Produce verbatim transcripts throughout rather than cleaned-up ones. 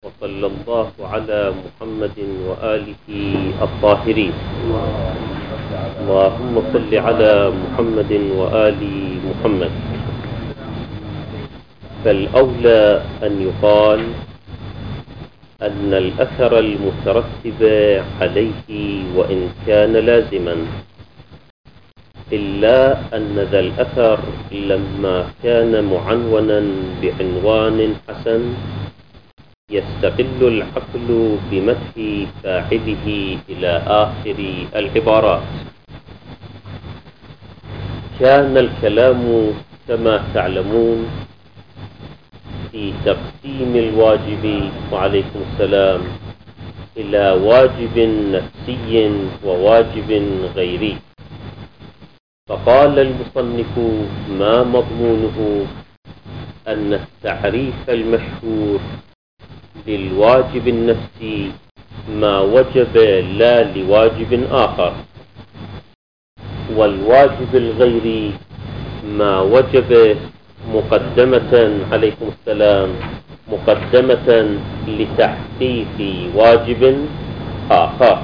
وصلى الله على محمد وآله الطاهرين. اللهم صل على محمد وآل محمد. فالأولى أن يقال أن الأثر المترتب عليه وإن كان لازما، إلا أن ذا الأثر لما كان معنونا بعنوان حسن يستقل العقل بمدح فاعله إلى آخر العبارات. كان الكلام كما تعلمون في تقسيم الواجب وعليكم السلام إلى واجب نفسي وواجب غيري. فقال المصنف: ما مضمونه أن التعريف المشهور للواجب النفسي ما وجب لا لواجب آخر، والواجب الغيري ما وجب مقدمة عليكم السلام مقدمة لتحقيق واجب آخر.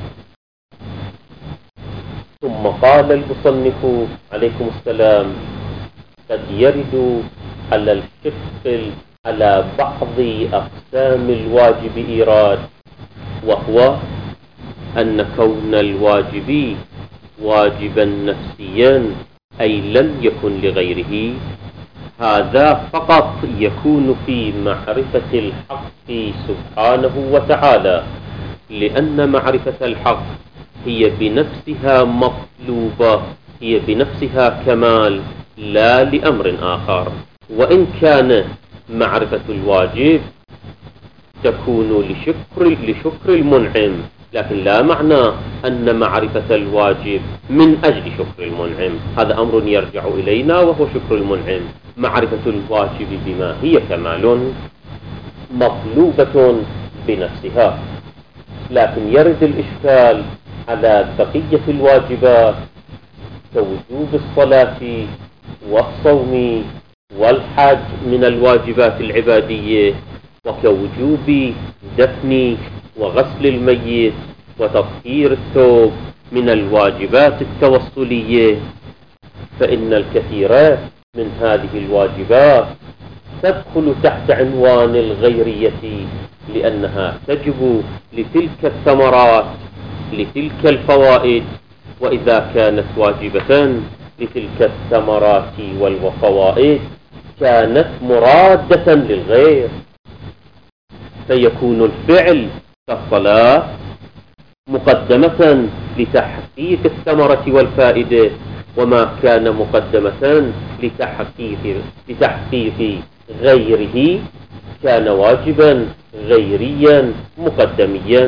ثم قال المصنف عليكم السلام: قد يرد على الشق على بعض أقسام الواجب إيراد، وهو أن كون الواجب واجبا نفسيا أي لم يكن لغيره، هذا فقط يكون في معرفة الحق سبحانه وتعالى، لأن معرفة الحق هي بنفسها مطلوبة، هي بنفسها كمال لا لأمر آخر. وإن كان معرفة الواجب تكون لشكر لشكر المنعم، لكن لا معنى أن معرفة الواجب من أجل شكر المنعم، هذا أمر يرجع إلينا وهو شكر المنعم. معرفة الواجب بما هي كمال مطلوبة بنفسها. لكن يرد الإشكال على بقية الواجبات كوجوب الصلاة والصوم والحج من الواجبات العبادية، وكوجوب دفن وغسل الميت وتطهير الثوب من الواجبات التوصلية. فإن الكثير من هذه الواجبات تدخل تحت عنوان الغيرية، لأنها تجب لتلك الثمرات لتلك الفوائد، وإذا كانت واجبة لتلك الثمرات والفوائد كانت مرادة للغير، فيكون الفعل كالصلاة مقدمة لتحقيق الثمرة والفائدة، وما كان مقدمة لتحقيق لتحقيق غيره كان واجبا غيريا مقدميا.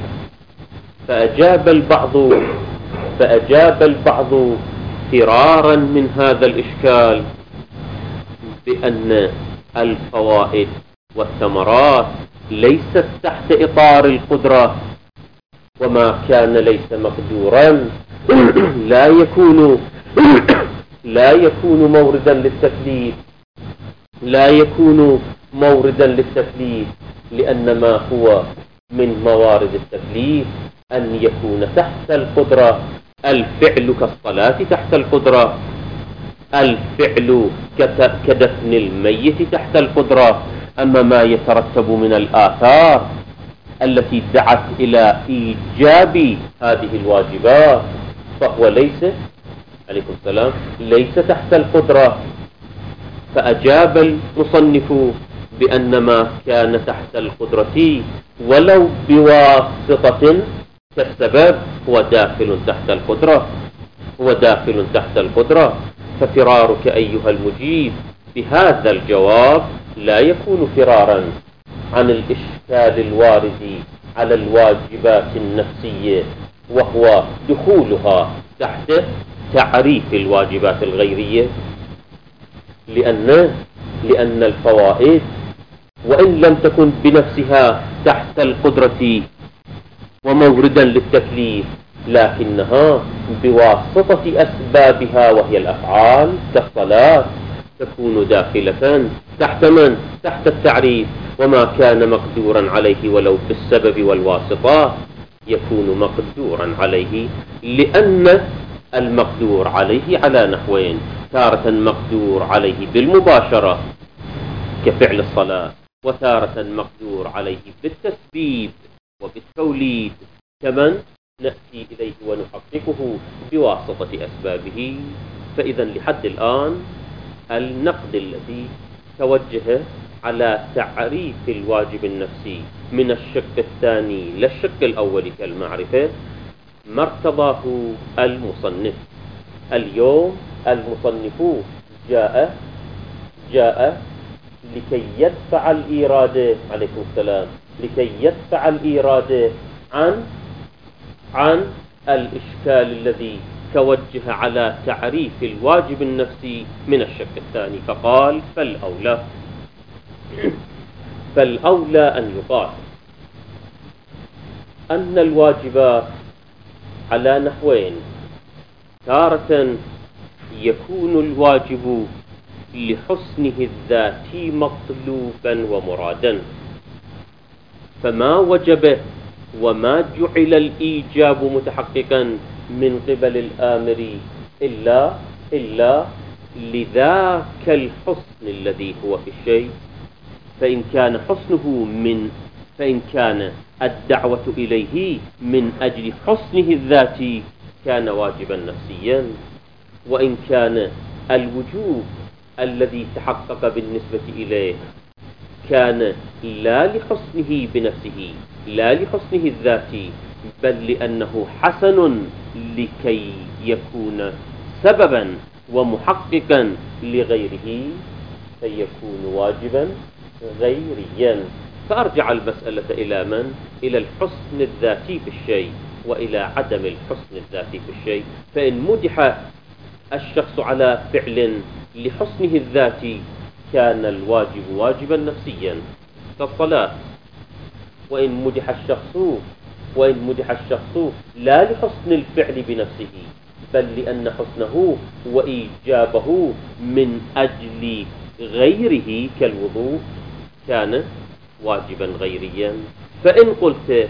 فأجاب البعض فأجاب البعض فرارا من هذا الإشكال بأن الفوائد والثمرات ليست تحت إطار القدرة، وما كان ليس مقدورا لا يكون لا يكون موردا للتكليف لا يكون موردا للتكليف لأن ما هو من موارد التكليف أن يكون تحت القدرة. الفعل كالصلاة تحت القدرة، الفعل كدفن الميت تحت القدرة. أما ما يترتب من الآثار التي دعت إلى إيجاب هذه الواجبات فهو ليس عليكم السلام ليس تحت القدرة. فأجاب المصنف بأن ما كان تحت القدرة ولو بواسطة كالسبب هو داخل تحت القدرة هو داخل تحت القدرة. ففرارك أيها المجيب بهذا الجواب لا يكون فرارا عن الإشكال الوارد على الواجبات النفسية، وهو دخولها تحت تعريف الواجبات الغيرية، لأن لأن الفوائد وإن لم تكن بنفسها تحت القدرة وموردا للتكليف، لكنها بواسطة أسبابها وهي الأفعال كالصلاة تكون داخلة تحت من؟ تحت التعريف. وما كان مقدورا عليه ولو بالسبب والواسطة يكون مقدورا عليه، لأن المقدور عليه على نحوين: تارة مقدور عليه بالمباشرة كفعل الصلاة، وتارة مقدور عليه بالتسبيب وبالتوليد كمن نأتي إليه ونحققه بواسطة أسبابه. فإذا لحد الآن النقد الذي توجه على تعريف الواجب النفسي من الشق الثاني للشق الأول كالمعرفة ما ارتضاه المصنف. اليوم المصنف جاء جاء لكي يدفع الإرادة، عليكم السلام، لكي يدفع الإرادة عن عن الإشكال الذي توجه على تعريف الواجب النفسي من الشق الثاني، فقال: فالأولى فالأولى أن يقال أن الواجبات على نحوين: تارة يكون الواجب لحسنه الذاتي مطلوبا ومرادا، فما وجب وما جعل الإيجاب متحققا من قبل الآمر إلا إلا لذاك الحسن الذي هو في الشيء. فإن كان حسنه من فإن كان الدعوة إليه من أجل حسنه الذاتي كان واجبا نفسيا، وإن كان الوجوب الذي تحقق بالنسبة إليه كان لا لحسنه بنفسه، لا لحسنه الذاتي، بل لأنه حسن لكي يكون سببا ومحققا لغيره فيكون واجبا غيريا. فأرجع المسألة إلى من؟ إلى الحسن الذاتي في الشيء وإلى عدم الحسن الذاتي في الشيء. فإن مدح الشخص على فعل لحسنه الذاتي كان الواجب واجبا نفسيا كالصلاة. وإن مدح الشخص وإن مدح الشخص لا لحسن الفعل بنفسه، بل لأن حسنه وإيجابه من أجل غيره كالوضوء كان واجبا غيريا. فإن قلت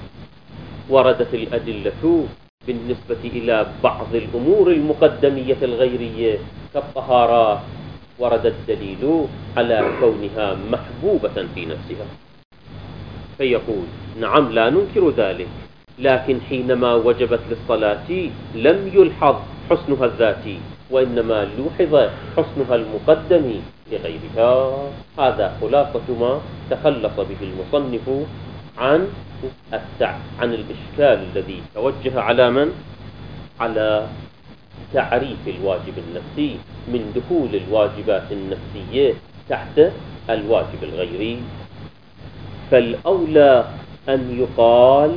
وردت الأدلة بالنسبة إلى بعض الأمور المقدمية الغيرية كالطهارات، ورد الدليل على كونها محبوبة في نفسها، فيقول: نعم لا ننكر ذلك، لكن حينما وجبت للصلاة لم يلحظ حسنها الذاتي، وإنما لوحظ حسنها المقدم لغيرها. هذا خلاصة ما تخلص به المصنف عن التع... عن الإشكال الذي توجه على من؟ على تعريف الواجب النفسي من دخول الواجبات النفسية تحت الواجب الغيري. فالأولى أن يقال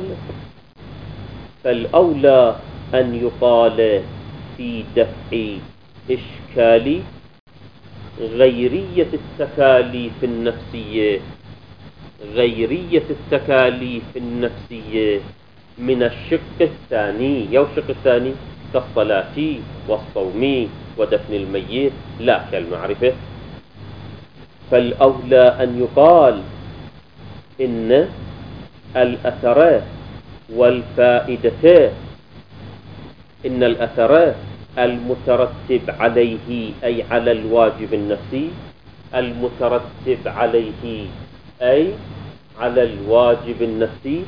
فالأولى أن يقال في دفع إشكال غيرية التكاليف النفسية غيرية التكاليف النفسية من الشق الثاني. يو الشق الثاني كالصلاة والصوم ودفن الميت لا كالمعرفة. فالأولى أن يقال إن الأثر والفائدة إن الأثر المترتب عليه أي على الواجب النفسي المترتب عليه أي على الواجب النفسي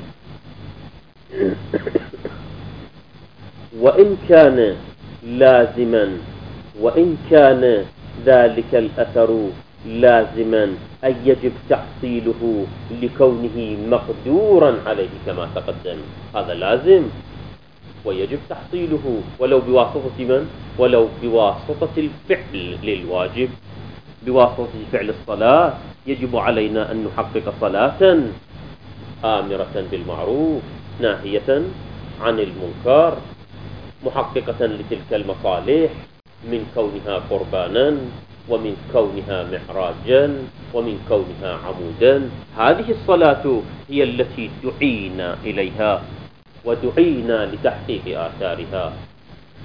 وإن كان لازما وإن كان ذلك الأثر لازما أي يجب تحصيله لكونه مقدورا عليه كما تقدم. هذا لازم ويجب تحصيله ولو بواسطة من؟ ولو بواسطة الفعل للواجب. بواسطة فعل الصلاة يجب علينا أن نحقق صلاة آمرة بالمعروف ناهية عن المنكر، محققة لتلك المصالح من كونها قربانا ومن كونها محراجا ومن كونها عمودا. هذه الصلاة هي التي دعينا إليها ودعينا لتحقيق آثارها.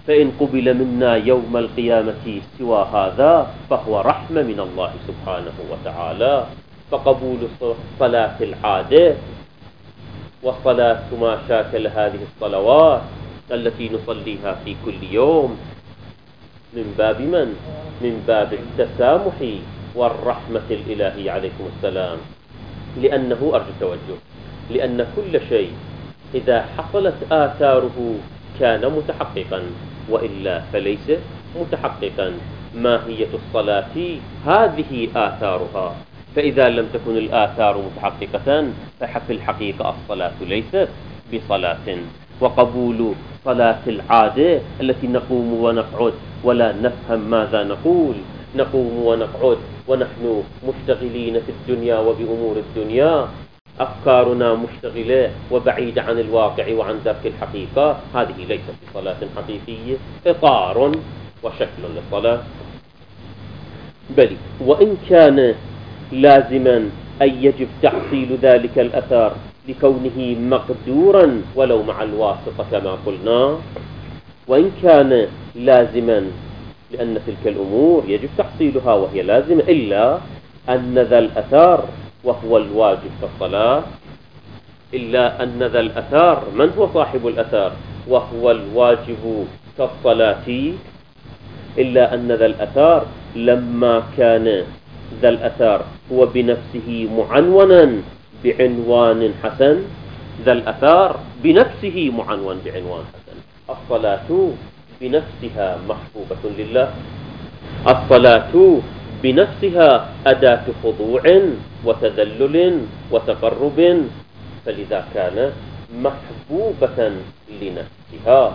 فإن قبل منا يوم القيامة سوى هذا فهو رحمة من الله سبحانه وتعالى. فقبول صلاة العادة وصلاة ما شاكل هذه الصلوات التي نصليها في كل يوم من باب من؟ من باب التسامح والرحمة الإلهية عليكم السلام. لأنه أرجو التوجه، لأن كل شيء إذا حصلت آثاره كان متحققا، وإلا فليس متحققا. ماهية الصلاة هذه آثارها، فإذا لم تكن الآثار متحققة ففي الحقيقة الصلاة ليست بصلاة. وقبول صلاة العادة التي نقوم ونقعد ولا نفهم ماذا نقول، نقوم ونقعد ونحن مشتغلين في الدنيا وبأمور الدنيا، أفكارنا مشتغلة وبعيدة عن الواقع وعن درك الحقيقة، هذه ليست بصلاة حقيقية، إطار وشكل للصلاة. بل وإن كان لازما أن يجب تحصيل ذلك الأثر لكونه مقدورا ولو مع الواسطة كما قلنا، وإن كان لازما لأن تلك الأمور يجب تحصيلها وهي لازمة، إلا أن ذا الأثر وهو الواجب كالصلاة، إلا أن ذا الأثر من هو صاحب الأثر وهو الواجب كالصلاة، إلا أن ذا الأثر لما كان ذا الأثر هو بنفسه معنونا بعنوان حسن، ذا الأثر بنفسه معنون بعنوان حسن. الصلاة بنفسها محبوبة لله، الصلاة بنفسها أداة خضوع وتذلل وتقرب، فلذا كان محبوبة لنفسها.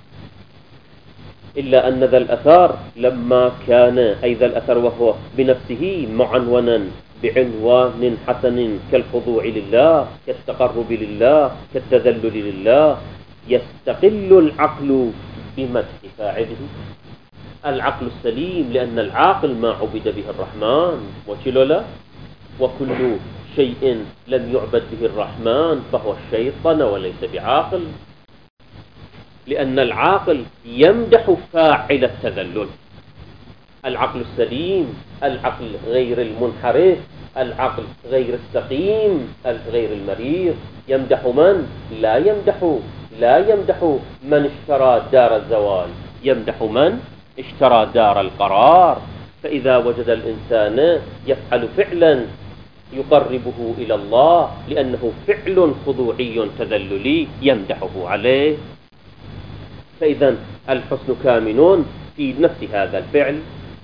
إلا أن ذا الأثر لما كان أي ذا الأثر وهو بنفسه معنونا بعنوان حسن كالخضوع لله كالتقرب لله كالتذلل لله، يستقل العقل بمدح فاعله، العقل السليم، لأن العاقل ما عبد به الرحمن وشلولا، وكل شيء لم يعبد به الرحمن فهو الشيطان وليس بعاقل، لأن العاقل يمدح فاعل التذلل. العقل السليم، العقل غير المنحرف، العقل غير السقيم، غير المريض، يمدح من؟ لا يمدح لا يمدح من اشترى دار الزوال، يمدح من اشترى دار القرار. فإذا وجد الإنسان يفعل فعلا يقربه إلى الله لأنه فعل خضوعي تذللي يمدحه عليه، فإذا الحسن كامن في نفس هذا الفعل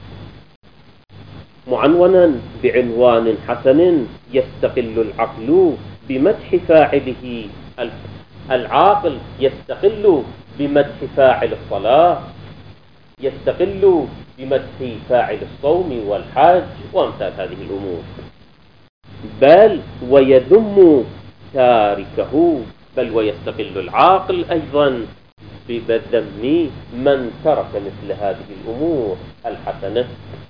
معنونا بعنوان حسن، يستقل العقل بمدح فاعله. العاقل يستقل بمدح فاعل الصلاة، يستقل بمدح فاعل الصوم والحج وأمثال هذه الأمور، بل ويذم تاركه، بل ويستقل العاقل أيضا بذم من ترك مثل هذه الأمور الحسنة.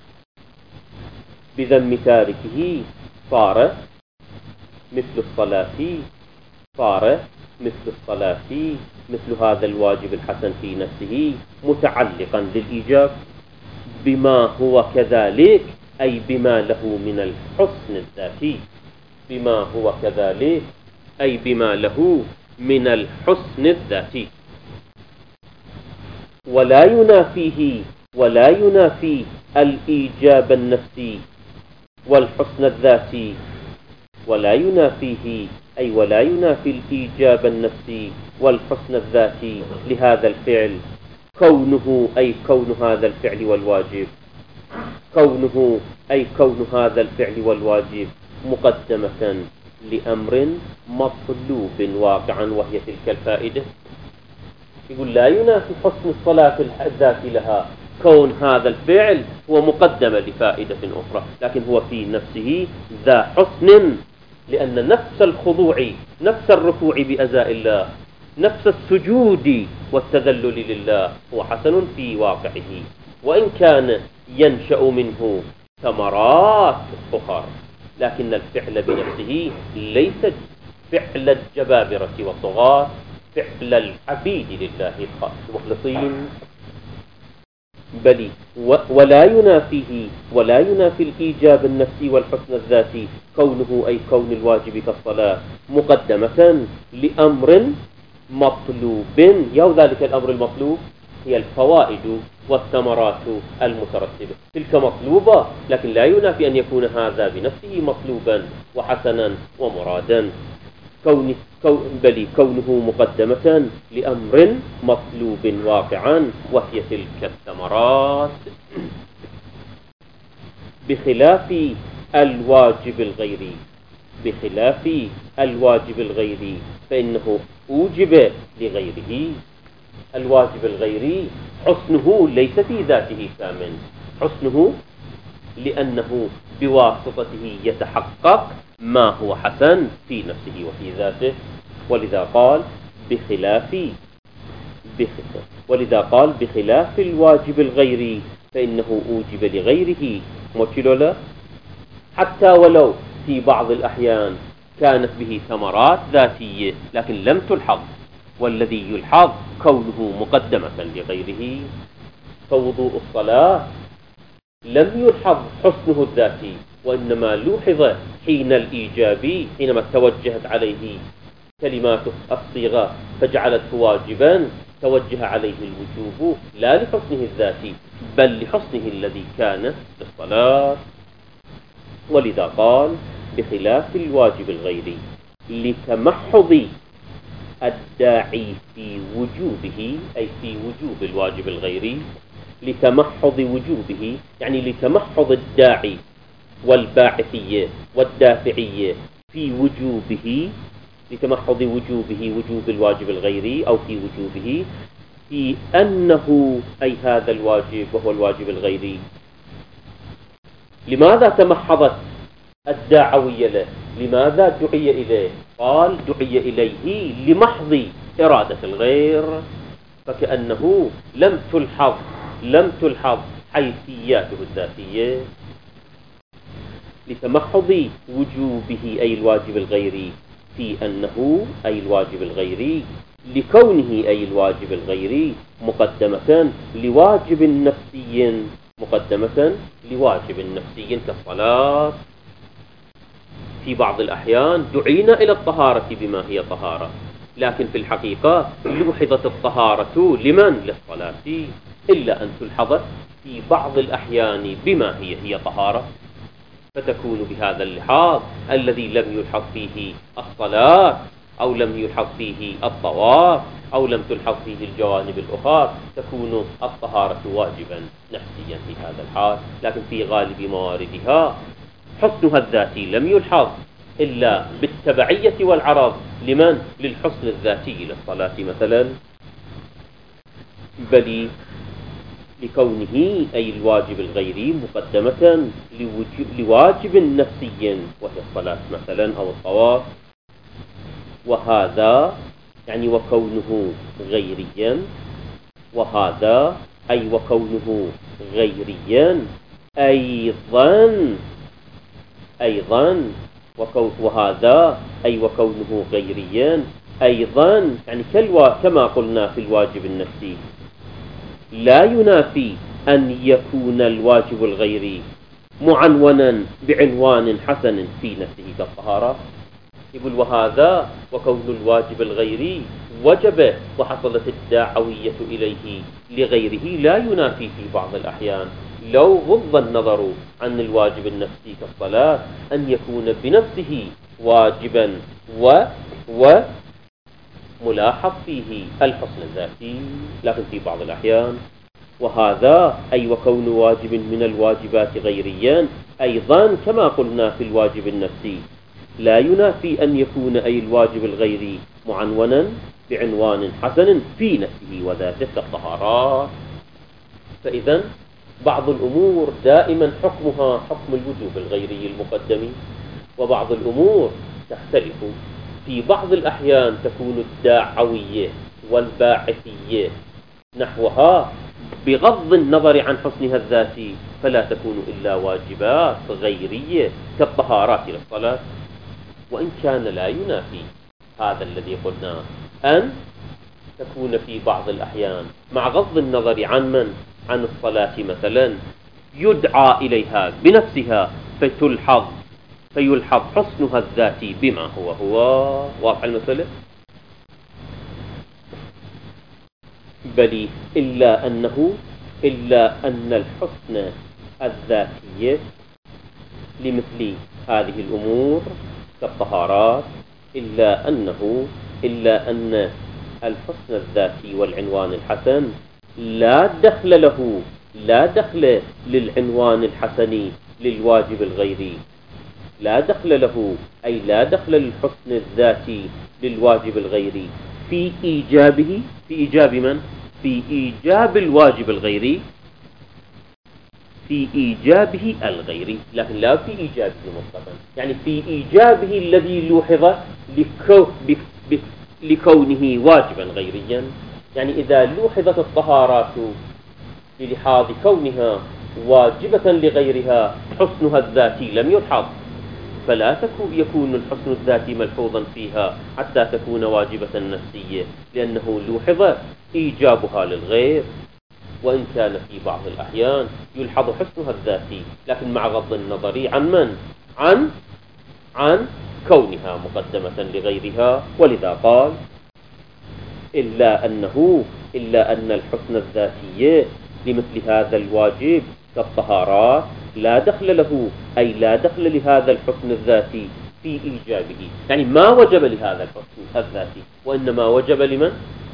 بذم تاركه صار مثل الصلاة، صار مثل الصلاة مثل هذا الواجب الحسن في نفسه متعلقا للإيجاب بما هو كذلك، أي بما له من الحسن الذاتي، بما هو كذلك أي بما له من الحسن الذاتي، ولا ينافيه ولا ينافي الإيجاب النفسي والحسن الذاتي، ولا ينافيه أي ولا ينافي الإيجاب النفسي والحسن الذاتي لهذا الفعل كونه أي كون هذا الفعل والواجب، كونه أي كون هذا الفعل والواجب مقدمة لأمر مطلوب واقعا، وهي تلك الفائدة. يقول لا ينافي حسن الصلاة الذاتي لها كون هذا الفعل هو مقدمة لفائدة أخرى، لكن هو في نفسه ذا حسن، لأن نفس الخضوع نفس الركوع بأزاء الله نفس السجود والتذلل لله هو حسن في واقعه، وإن كان ينشأ منه ثمرات أخرى، لكن الفعل بنفسه ليس فعل الجبابرة والطغاة، فعل العبيد لله المخلصين بل ولا ينافيه ولا ينافي الإيجاب النفسي والحسن الذاتي كونه أي كون الواجب كالصلاة مقدمة لأمر مطلوب. يو ذلك الأمر المطلوب هي الفوائد والثمرات المترتبة، تلك مطلوبة، لكن لا ينافي أن يكون هذا بنفسه مطلوبا وحسنا ومرادا. كون بل كونه مقدمة لأمر مطلوب واقعا وهي تلك الثمرات، بخلاف الواجب الغيري بخلاف الواجب الغيري فإنه أوجب لغيره. الواجب الغيري حسنه ليس في ذاته كامل، حسنه لأنه بواسطته يتحقق ما هو حسن في نفسه وفي ذاته. ولذا قال بخلاف بخلاف ولذا قال بخلاف الواجب الغيري فإنه أوجب لغيره موكلولا، حتى ولو في بعض الأحيان كانت به ثمرات ذاتية لكن لم تلحظ، والذي يلحظ كونه مقدمة لغيره. فوضوء الصلاة لم يلحظ حسنه الذاتي، وإنما لوحظ حين الإيجاب، حينما توجهت عليه كلمات الصيغة فجعلته واجبا، توجه عليه الوجوب لا لحسنه الذاتي بل لحسنه الذي كان للصلاة. ولذا قال بخلاف الواجب الغيري لتمحض الداعي في وجوبه، أي في وجوب الواجب الغيري، لتمحض وجوبه يعني لتمحض الداعي والباعثية والدافعية في وجوبه، لتمحض وجوبه وجوب الواجب الغيري أو في وجوبه، في أنه أي هذا الواجب وهو الواجب الغيري. لماذا تمحضت الداعوية له؟ لماذا دعي إليه؟ قال دعي إليه لمحض إرادة الغير، فكأنه لم تلحظ لم تلحظ حيثياته الذاتية. لتمحض وجوبه أي الواجب الغيري في أنه أي الواجب الغيري لكونه أي الواجب الغيري مقدمة لواجب نفسي مقدمة لواجب نفسي كالصلاة. في بعض الأحيان دعينا إلى الطهارة بما هي طهارة، لكن في الحقيقة لوحظت الطهارة لمن؟ للصلاة، إلا أن تلحظت في بعض الأحيان بما هي هي طهارة، فتكون بهذا اللحاظ الذي لم يلحظ فيه الصلاة أو لم يلحظ فيه الطواف أو لم تلحظ فيه الجوانب الأخرى، تكون الطهارة واجبا نفسيا في هذا الحال. لكن في غالب مواردها حسنها الذاتي لم يلحظ إلا بالتبعية والعرض لمن؟ للحسن الذاتي للصلاة مثلا، بل لكونه أي الواجب الغيري مقدمة لواجب نفسي وهي الصلاة مثلا أو الطواف. وهذا يعني وكونه غيريا، وهذا أي وكونه غيريا أيضا أيضا وهذا أي وكونه غيريا أيضا يعني كما قلنا في الواجب النفسي لا ينافي أن يكون الواجب الغيري معنونا بعنوان حسن في نفسه كالطهارة. يقول وهذا وكون الواجب الغيري وجب وحصلت الداعوية إليه لغيره لا ينافي في بعض الأحيان لو غض النظر عن الواجب النفسي كالصلاة أن يكون بنفسه واجبا و و ملاحظ فيه الحسن الذاتي، لكن في بعض الأحيان. وهذا أي وكون واجب من الواجبات غيريا أيضا كما قلنا في الواجب النفسي لا ينافي أن يكون أي الواجب الغيري معنونا بعنوان حسن في نفسه وذاته كالطهارات. فإذا بعض الأمور دائما حكمها حكم الوجوب الغيري المقدم، وبعض الأمور تختلف. في بعض الأحيان تكون الداعوية والباعثية نحوها بغض النظر عن حسنها الذاتي، فلا تكون إلا واجبات غيرية كالطهارات للصلاة. وإن كان لا ينافي هذا الذي قلناه أن تكون في بعض الأحيان مع غض النظر عن من؟ عن الصلاة مثلا يدعى إليها بنفسها فتلحظ فيلحظ حسنها الذاتي بما هو هو. واضح المسألة؟ بل إلا أنه إلا أن الحسن الذاتي لمثل هذه الأمور كالطهارات إلا أنه إلا أن الحسن الذاتي والعنوان الحسن لا دخل له لا دخل للعنوان الحسني للواجب الغيري لا دخل له أي لا دخل للحسن الذاتي للواجب الغيري في إيجابه في إيجاب من؟ في إيجاب الواجب الغيري في إيجابه الغيري، لكن لا في إيجابه مطلقا، يعني في إيجابه الذي لوحظ لكو لكونه واجبا غيريا. يعني إذا لوحظت الطهارات للحاظ كونها واجبة لغيرها حسنها الذاتي لم يلحظ، فلا يكون الحسن الذاتي ملحوظا فيها حتى تكون واجبة نفسية، لأنه لوحظ إيجابها للغير، وإن كان في بعض الأحيان يلحظ حسنها الذاتي لكن مع غض النظر عن من؟ عن عن كونها مقدمة لغيرها. ولذا قال إلا أنه إلا أن الحسن الذاتي لمثل هذا الواجب كالطهارات لا دخل له أي لا دخل لهذا الحسن الذاتي في إيجابه، يعني ما وجب لهذا الحسن الذاتي وإنما وجب لمن؟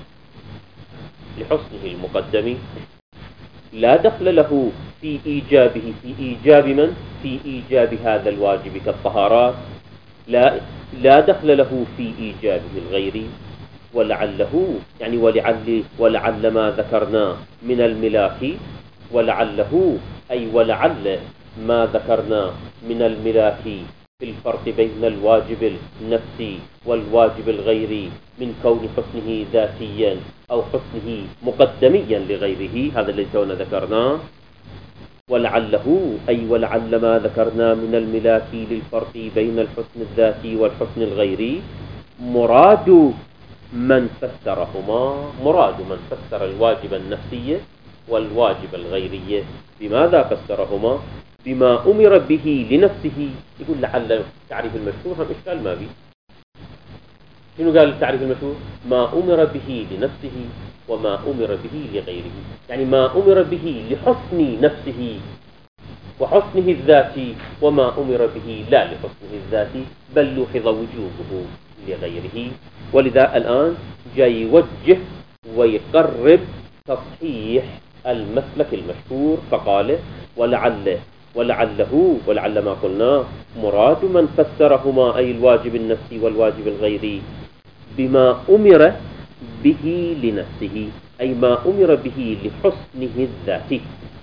لحسنه المقدم. لا دخل له في إيجابه في إيجاب من؟ في إيجاب هذا الواجب كالطهارات، لا لا دخل له في إيجابه الغيري. ولعله يعني ولعل ولعل ما ذكرنا من الملاك ولعله أي ولعل ما ذكرنا من الملاك في الفرق بين الواجب النفسي والواجب الغيري من كون حسنه ذاتيا أو حسنه مقدميا لغيره، هذا الذي تونا ذكرناه. ولعله أي ولعل ما ذكرنا من الملاك للفرق بين الحسن الذاتي والحسن الغيري مراد من فسرهما مراد من فسر الواجب النفسي والواجب الغيري. بماذا فسرهما؟ بما أمر به لنفسه. يقول لعل تعريف المشهور هم إشكال ما بي. شنو قال التعريف المشهور؟ ما أمر به لنفسه وما أمر به لغيره، يعني ما أمر به لحسن نفسه وحسنه الذاتي وما أمر به لا لحسنه الذاتي بل لوحظ وجوبه لغيره. ولذا الآن جاي يوجه ويقرب تصحيح المسلك المشهور، فقال ولعل ولعله ولعل ما قلنا مراد من فسرهما أي الواجب النفسي والواجب الغيري بما أمر به لنفسه أي ما أمر به لحسنه الذاتي،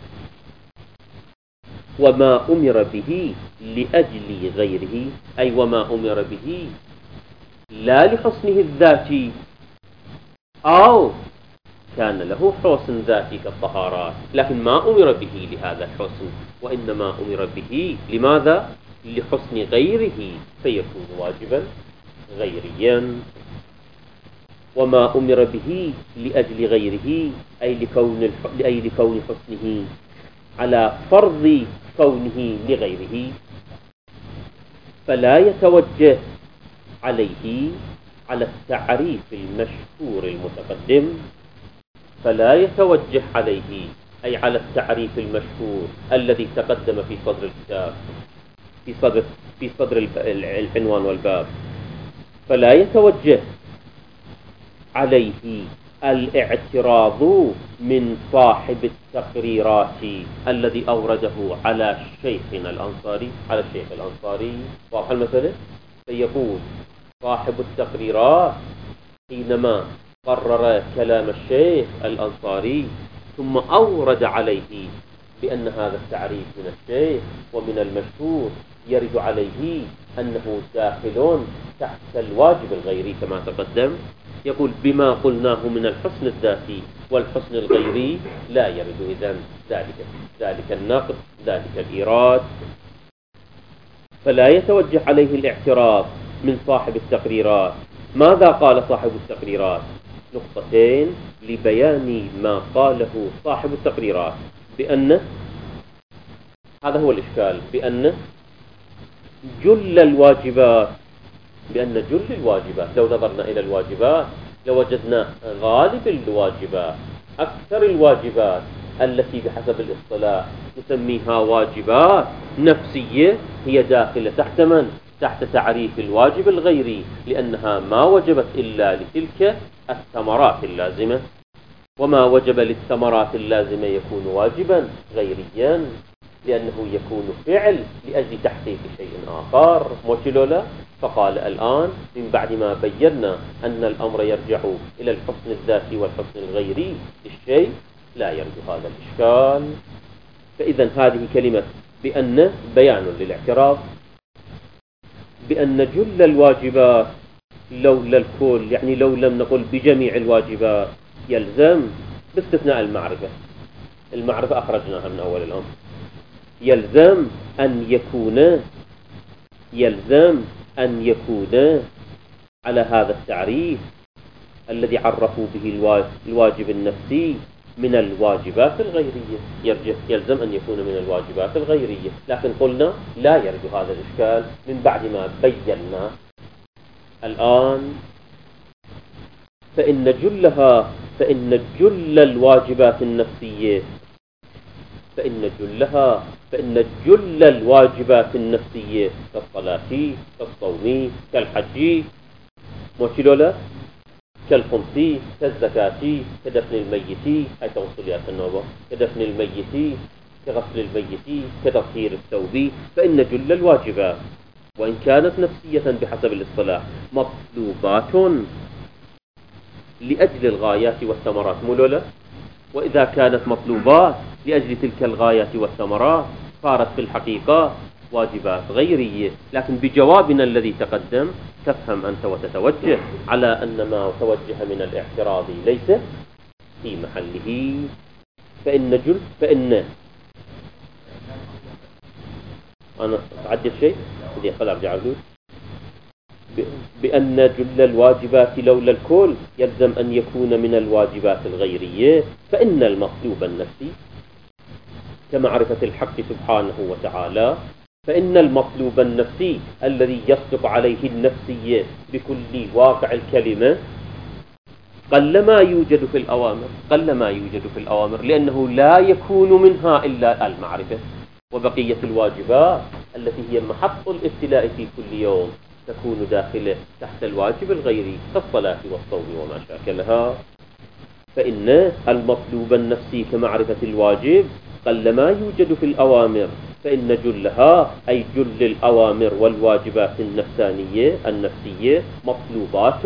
وما أمر به لأجل غيره أي وما أمر به لا لحسنه الذاتي أو كان له حسن ذاتي كالطهارات لكن ما أمر به لهذا الحسن، وإنما أمر به لماذا؟ لحسن غيره فيكون واجبا غيريا. وما أمر به لأجل غيره أي لكون, الح... أي لكون حسنه على فرض كونه لغيره، فلا يتوجه عليه على التعريف المشهور المتقدم فلا يتوجه عليه أي على التعريف المشهور الذي تقدم في صدر الكتاب في صدر في صدر العنوان والباب، فلا يتوجه عليه الاعتراض من صاحب التقريرات الذي أورده على شيخنا الأنصاري على الشيخ الأنصاري. واضح المسألة؟ فيقول صاحب التقريرات حينما قرر كلام الشيخ الأنصاري ثم أورد عليه بأن هذا التعريف من الشيخ ومن المشهور يرد عليه أنه داخل تحت الواجب الغيري كما تقدم، يقول بما قلناه من الحسن الذاتي والحسن الغيري لا يرد إذن ذلك ذلك النقد ذلك الإيراد، فلا يتوجه عليه الاعتراض من صاحب التقريرات. ماذا قال صاحب التقريرات؟ نقطتين لبيان ما قاله صاحب التقريرات بأن هذا هو الإشكال، بأن جل الواجبات بأن جل الواجبات لو نظرنا إلى الواجبات لوجدنا غالب الواجبات أكثر الواجبات التي بحسب الاصطلاح نسميها واجبات نفسية هي داخلة تحت من؟ تحت تعريف الواجب الغيري، لأنها ما وجبت إلا لتلك الثمرات اللازمة، وما وجب للثمرات اللازمة يكون واجبا غيريا لأنه يكون فعل لأجل تحقيق شيء آخر موشلولا. فقال الآن من بعد ما بينا أن الأمر يرجع إلى الحسن الذاتي والحسن الغيري للشيء لا يرجع هذا الإشكال. فإذا هذه كلمة بأن بيان للاعتراض بأن جل الواجبات لولا الكل، يعني لو لم نقل بجميع الواجبات، يلزم باستثناء المعرفة. المعرفة أخرجناها من أول الأمر. يلزم أن يكون يلزم أن يكون على هذا التعريف الذي عرفوا به الواجب النفسي من الواجبات الغيرية، يرجع يلزم أن يكون من الواجبات الغيرية. لكن قلنا لا يرجع هذا الإشكال من بعد ما بينا الآن فإن جلها فإن جل الواجبات النفسية فإن جلها فإن جل الواجبات النفسية كالصلاة كالصوم كالحج موشلولا كالخمس كالزكاة كدفن الميت أي توصليات النوبة كدفن الميت كغسل الميت كتطهير الثوب. فإن جل الواجبات وإن كانت نفسية بحسب الاصطلاح مطلوبات لأجل الغايات والثمرات مولولا، وإذا كانت مطلوبات لأجل تلك الغايات والثمرات صارت في الحقيقة واجبات غيرية. لكن بجوابنا الذي تقدم تفهم أنت وتتوجه على أن ما توجه من الاعتراض ليس في محله. فإن جل فإن أنا أعدل شيء بدي خل أرجع أقول بأن جل الواجبات لولا الكل يلزم أن يكون من الواجبات الغيرية. فإن المطلوب النفسي كمعرفة الحق سبحانه وتعالى فإن المطلوب النفسي الذي يصدق عليه النفسية بكل واقع الكلمة قلما يوجد في الأوامر قلما يوجد في الأوامر لأنه لا يكون منها إلا المعرفة، وبقية الواجبات التي هي محط الابتلاء في كل يوم تكون داخلة تحت الواجب الغيري كالصلاة والصوم وما شاكلها. فإن المطلوب النفسي كمعرفة الواجب قلما يوجد في الأوامر، فإن جلها أي جل الأوامر والواجبات النفسانية النفسية مطلوبات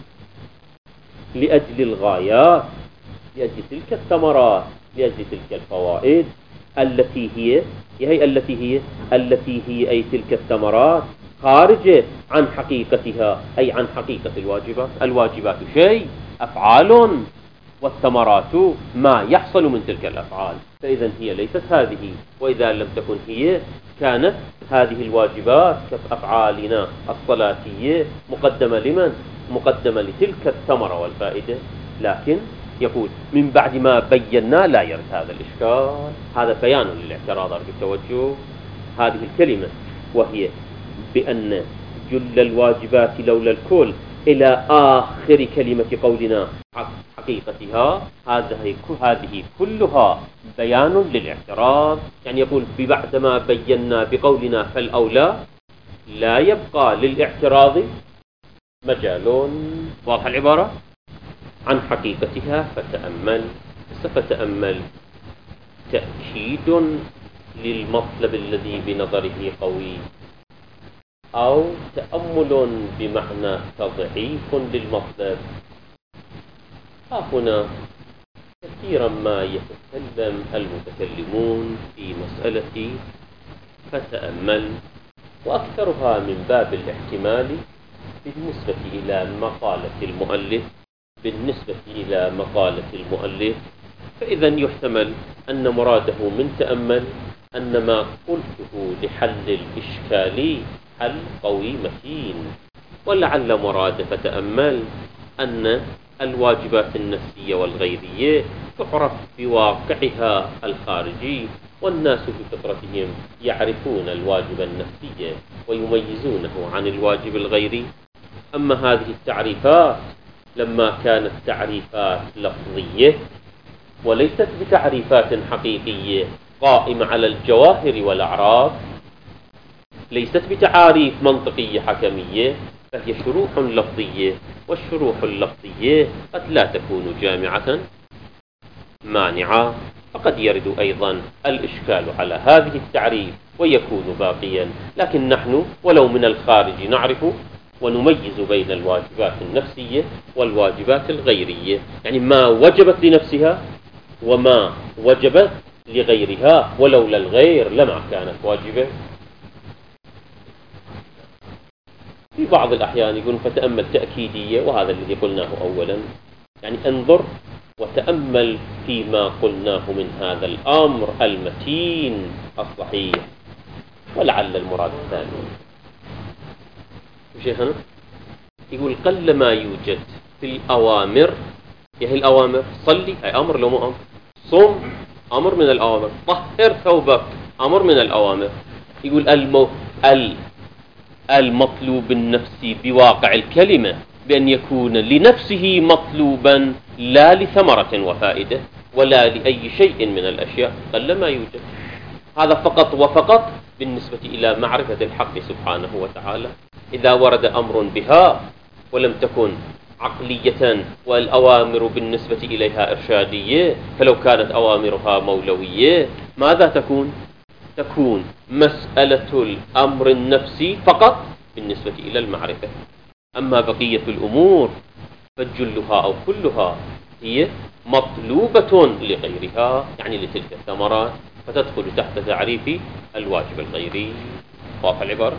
لأجل الغايات، لأجل تلك الثمرات، لأجل تلك الفوائد التي هي هي التي هي التي هي أي تلك الثمرات خارجة عن حقيقتها أي عن حقيقة الواجبات. الواجبات شيء أفعال والثمرات ما يحصل من تلك الأفعال، فإذا هي ليست هذه. وإذا لم تكن هي كانت هذه الواجبات كأفعالنا الصلاتية مقدمة لمن؟ مقدمة لتلك الثمرة والفائدة. لكن يقول من بعد ما بينا لا يرد هذا الإشكال. هذا بيان للاعتراض بالتوجه هذه الكلمة، وهي بأن جل الواجبات لولا الكل إلى آخر كلمة قولنا حقيقتها هذه هذه كلها بيان للاعتراض. يعني يقول بعدما بينا بقولنا فالأولى لا يبقى للاعتراض مجال، واضح العبارة، عن حقيقتها. فتأمل فتأمل تأكيد للمطلب الذي بنظره قوي، أو تأمل بمعنى تضعيف للمطلب. ها هنا كثيرا ما يتكلم المتكلمون في مسألة فتأمل، وأكثرها من باب الاحتمال بالنسبة إلى مقالة المؤلف بالنسبة إلى مقالة المؤلف فإذا يحتمل أن مراده من تأمل أن ما قلته لحل الإشكال حل قوي متين، ولعل مراد فتأمل أن الواجبات النفسية والغيرية تعرف بواقعها الخارجي، والناس بفطرتهم يعرفون الواجب النفسي ويميزونه عن الواجب الغيري. أما هذه التعريفات لما كانت تعريفات لفظية وليست بتعريفات حقيقية قائمة على الجواهر والأعراف، ليست بتعاريف منطقية حكمية، فهي شروح لفظية، والشروح اللفظية قد لا تكون جامعة مانعة، فقد يرد أيضا الإشكال على هذه التعريف ويكون باقيا. لكن نحن ولو من الخارج نعرف ونميز بين الواجبات النفسية والواجبات الغيرية، يعني ما وجبت لنفسها وما وجبت لغيرها، ولولا الغير لما كانت واجبة. في بعض الأحيان يقولون فتأمل تأكيدية، وهذا الذي قلناه أولا، يعني انظر وتأمل فيما قلناه من هذا الأمر المتين الصحيح، ولعل المراد الثاني. شيخنا يقول قل ما يوجد في الأوامر، يعني الأوامر صلي أي أمر لو مو أمر، صم أمر من الأوامر، طهر ثوبك أمر من الأوامر. يقول المو... ال... المطلوب النفسي بواقع الكلمة بأن يكون لنفسه مطلوبا لا لثمرة وفائدة ولا لأي شيء من الأشياء، قل ما يوجد. هذا فقط وفقط بالنسبة إلى معرفة الحق سبحانه وتعالى. إذا ورد أمر بها ولم تكن عقلية والأوامر بالنسبة إليها إرشادية، فلو كانت أوامرها مولوية ماذا تكون؟ تكون مسألة الأمر النفسي فقط بالنسبة إلى المعرفة. أما بقية الأمور فجلها أو كلها هي مطلوبة لغيرها، يعني لتلك الثمرات، فتدخل تحت تعريف الواجب الغيري. واضح العبارة؟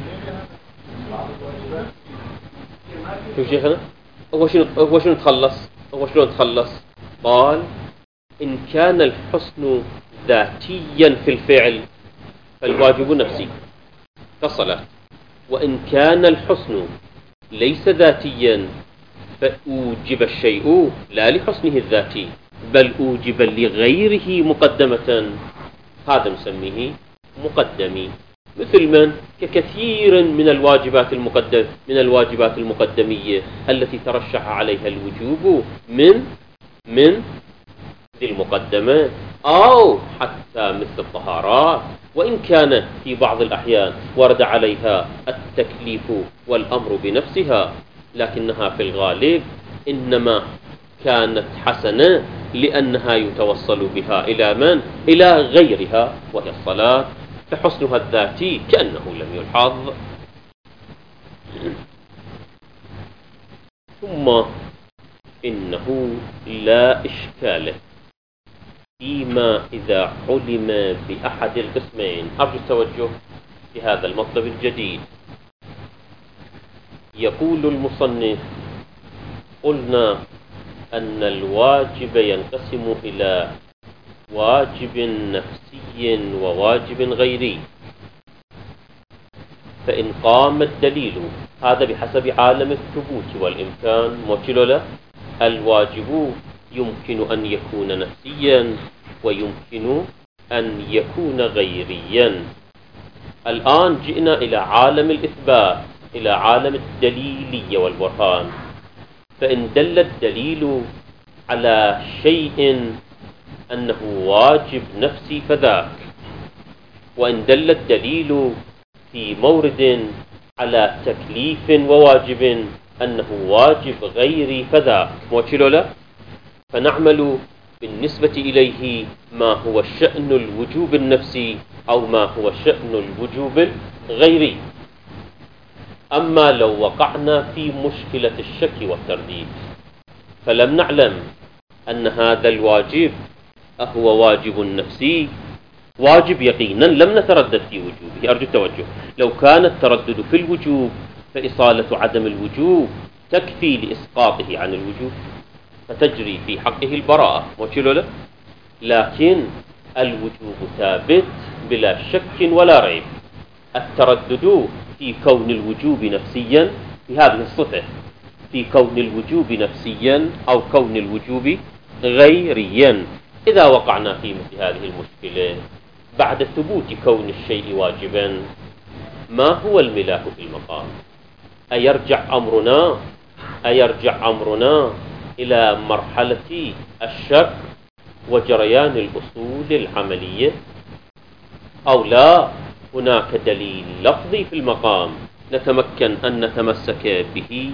شوف شيخنا، هو شنو هو شنو تخلص؟ هو شلون تخلص؟ قال إن كان الحسن ذاتيا في الفعل فالواجب نفسي كالصلاة، وإن كان الحسن ليس ذاتيا فأوجب الشيء لا لحسنه الذاتي بل أوجب لغيره مقدمة، هذا نسميه مقدمي. مثل من ككثير من الواجبات المقدم من الواجبات المقدمية التي ترشح عليها الوجوب من من المقدمات، أو حتى مثل الطهارات، وإن كان في بعض الأحيان ورد عليها التكليف والأمر بنفسها، لكنها في الغالب إنما كانت حسنة لأنها يتوصل بها إلى من؟ إلى غيرها، وهي الصلاة، فحسنها الذاتي كأنه لم يلحظ. ثم إنه لا إشكال فيما إذا علم بأحد القسمين. أرجو التوجه في هذا المطلب الجديد. يقول المصنف قلنا أن الواجب ينقسم إلى واجب نفسي وواجب غيري، فإن قام الدليل، هذا بحسب عالم الثبوت والإمكان، موكل له الواجب يمكن أن يكون نفسيا ويمكن أن يكون غيريا. الآن جئنا إلى عالم الإثبات، إلى عالم الدليلية والبرهان. فإن دل الدليل على شيء أنه واجب نفسي فذاك، وإن دل الدليل في مورد على تكليف وواجب أنه واجب غيري فذاك موكل له، فنعمل بالنسبة إليه ما هو شأن الوجوب النفسي أو ما هو شأن الوجوب الغيري. أما لو وقعنا في مشكلة الشك والترديد فلم نعلم أن هذا الواجب أهو واجب نفسي واجب يقينا لم نتردد في وجوبه. أرجو التوجه، لو كان التردد في الوجوب فإصالة عدم الوجوب تكفي لإسقاطه عن الوجوب، فتجري في حقه البراءة موكل له. لكن الوجوب ثابت بلا شك ولا ريب. التردد في كون الوجوب نفسيا في هذه الصفة في كون الوجوب نفسيا أو كون الوجوب غيريا. إذا وقعنا في مثل هذه المشكلة بعد ثبوت كون الشيء واجبا، ما هو الملاك في المقام؟ أيرجع أمرنا أيرجع أمرنا إلى مرحلة الشك وجريان الأصول العملية، أو لا هناك دليل لفظي في المقام نتمكن أن نتمسك به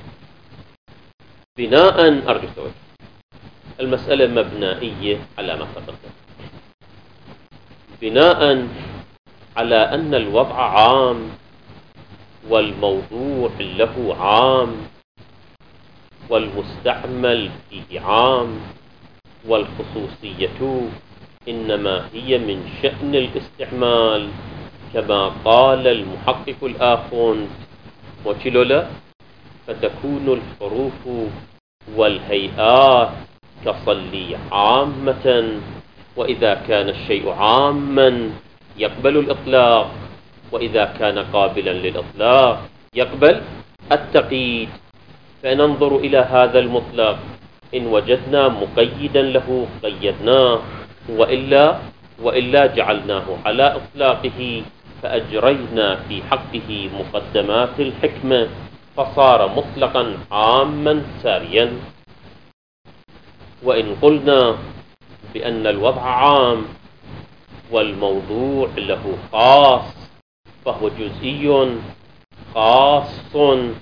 بناء أرجو التوجه. المسألة مبنائية على ما تقدم، بناء على أن الوضع عام والموضوع له عام والمستعمل فيه عام، والخصوصية إنما هي من شأن الاستعمال كما قال المحقق الآخوند وشلولا، فتكون الحروف والهيئات كصلي عامة، وإذا كان الشيء عاما يقبل الإطلاق، وإذا كان قابلا للإطلاق يقبل التقييد. فننظر إلى هذا المطلق، إن وجدنا مقيدا له قيدناه، وإلا وإلا جعلناه على إطلاقه فأجرينا في حقه مقدمات الحكمة فصار مطلقا عاما ساريا. وإن قلنا بأن الوضع عام والموضوع له خاص فهو جزئي خاص،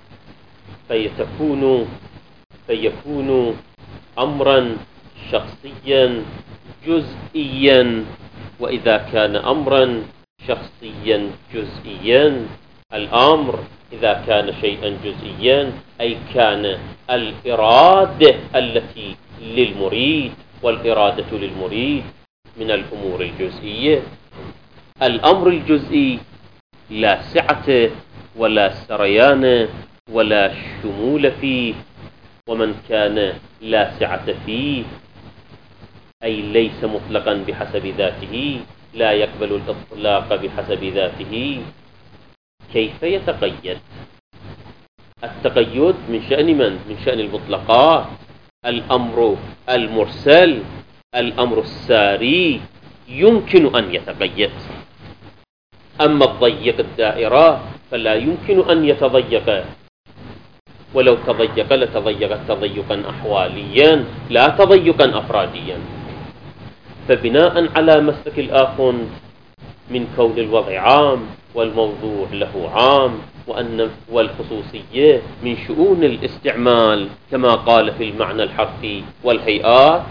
فيتكون فيكون أمرا شخصيا جزئيا. وإذا كان أمرا شخصيا جزئيا، الأمر إذا كان شيئا جزئيا أي كان الإرادة التي للمريد، والإرادة للمريد من الأمور الجزئية. الأمر الجزئي لا سعة ولا سريان ولا شمول فيه، ومن كان لا سعة فيه أي ليس مطلقا بحسب ذاته، لا يقبل الإطلاق بحسب ذاته، كيف يتقيد؟ التقيد من شأن من؟ من شأن المطلقات. الأمر المرسل، الأمر الساري يمكن أن يتقيد، أما الضيق الدائرة فلا يمكن أن يتضيق، ولو تضيق لتضيق تضيقا أحواليا لا تضيقا أفراديا. فبناء على مسلك الآخوند من كون الوضع عام والموضوع له عام، وأن والخصوصية من شؤون الاستعمال كما قال في المعنى الحرفي والهيئات،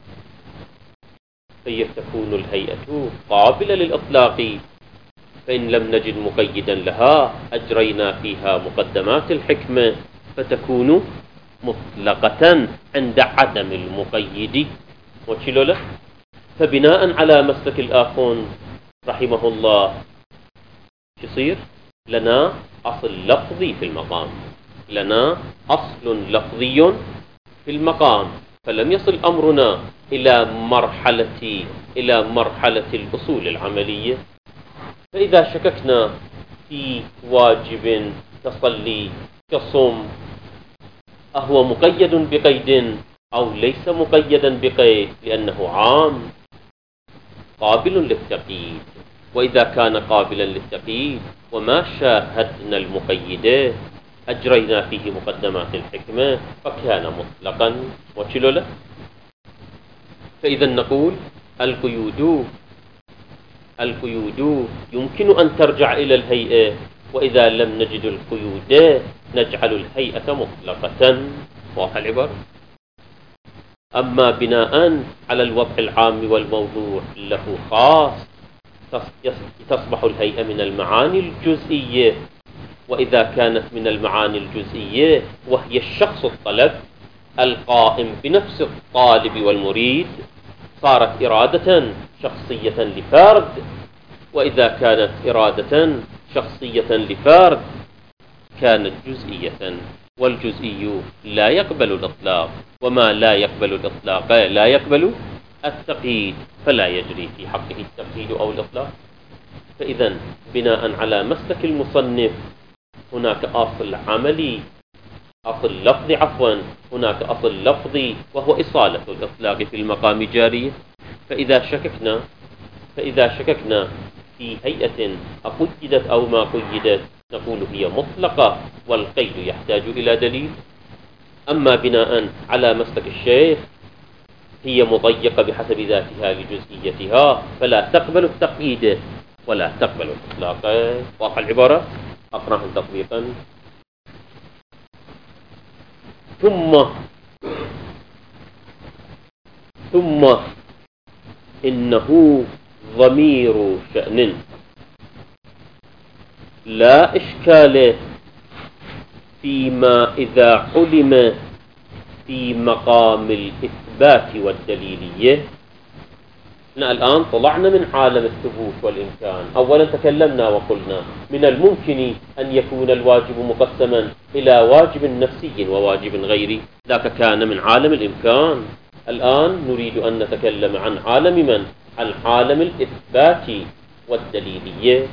فيتكون الهيئة قابلة للإطلاق. فإن لم نجد مقيدا لها أجرينا فيها مقدمات الحكمة فتكون مطلقة عند عدم المقيد وشلوله. فبناء على مسلك الآخوند رحمه الله يصير لنا أصل لفظي في المقام، لنا أصل لفظي في المقام، فلم يصل أمرنا إلى مرحلة إلى مرحلة الأصول العملية. فإذا شككنا في واجب كصلي كصوم، أهو مقيد بقيد أو ليس مقيدا بقيد؟ لأنه عام قابل للتقييد. وإذا كان قابلا للتقييد وما شاهدنا المقيد أجرينا فيه مقدمات الحكمة فكان مطلقا وشلوله. فإذا نقول القيود القيود يمكن أن ترجع إلى الهيئة، وإذا لم نجد القيود نجعل الهيئة مطلقة. واضح العبارة؟ أما بناء على الوضع العام والموضوع له خاص تصبح الهيئة من المعاني الجزئية، وإذا كانت من المعاني الجزئية وهي الشخص الطلب القائم بنفس الطالب والمريد صارت إرادة شخصية لفرد، وإذا كانت إرادة شخصية لفرد كانت جزئية، والجزئي لا يقبل الإطلاق، وما لا يقبل الإطلاق لا يقبل التقييد، فلا يجري في حقه التقييد أو الإطلاق. فإذا بناء على مسلك المصنف هناك أصل عملي أصل لفظي عفوا هناك أصل لفظي وهو إصالة الإطلاق في المقام جارية. فإذا شككنا فإذا شككنا في هيئة أقيدت أو ما قيدت نقول هي مطلقة والقيد يحتاج إلى دليل. أما بناء على مسلك الشيخ هي مضيقة بحسب ذاتها لجزئيتها فلا تقبل التقييد ولا تقبل الإطلاق. واضح العبارة؟ أقرأها تطبيقا. ثم ثم إنه ضمير شأن لا إشكال فيما إذا علم في مقام الإثبات والدليلية. احنا الآن طلعنا من عالم الثبوت والإمكان. أولا تكلمنا وقلنا من الممكن أن يكون الواجب مقسما إلى واجب نفسي وواجب غيري، ذاك كان من عالم الإمكان. الآن نريد أن نتكلم عن عالم من؟ عن عالم الإثبات والدليلية.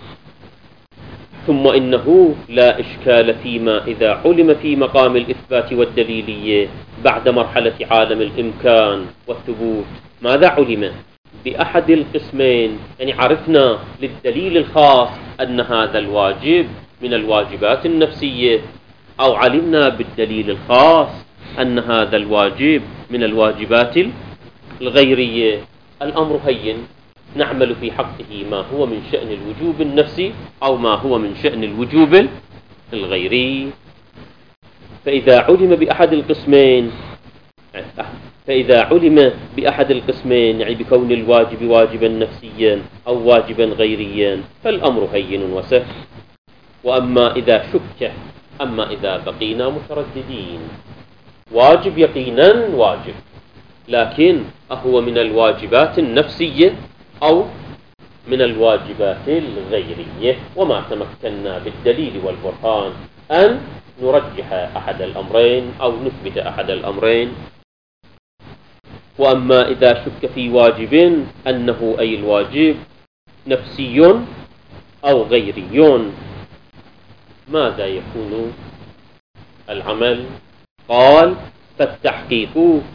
ثم إنه لا إشكال فيما إذا علم في مقام الإثبات والدليلية بعد مرحلة عالم الإمكان والثبوت. ماذا علم؟ بأحد القسمين، يعني عرفنا للدليل الخاص أن هذا الواجب من الواجبات النفسية، أو علمنا بالدليل الخاص أن هذا الواجب من الواجبات الغيرية. الأمر هين، نعمل في حقه ما هو من شأن الوجوب النفسي أو ما هو من شأن الوجوب الغيري. فإذا علم بأحد القسمين فإذا علم بأحد القسمين يعني بكون الواجب واجبا نفسيا أو واجبا غيريا فالأمر هين وسهل. وأما إذا شك أما إذا بقينا مترددين، واجب يقينا واجب، لكن أهو من الواجبات النفسية أو من الواجبات الغيرية، وما تمكنا بالدليل والبرهان أن نرجح أحد الأمرين أو نثبت أحد الأمرين. وأما إذا شك في واجب أنه أي الواجب نفسي أو غيري ماذا يكون العمل؟ قال فالتحقيق